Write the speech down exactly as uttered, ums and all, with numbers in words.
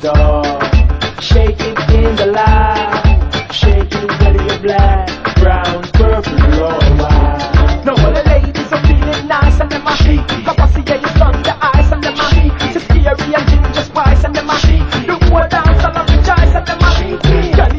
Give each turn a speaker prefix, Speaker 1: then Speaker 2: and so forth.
Speaker 1: door. Shake it in the light, shake it till you're black.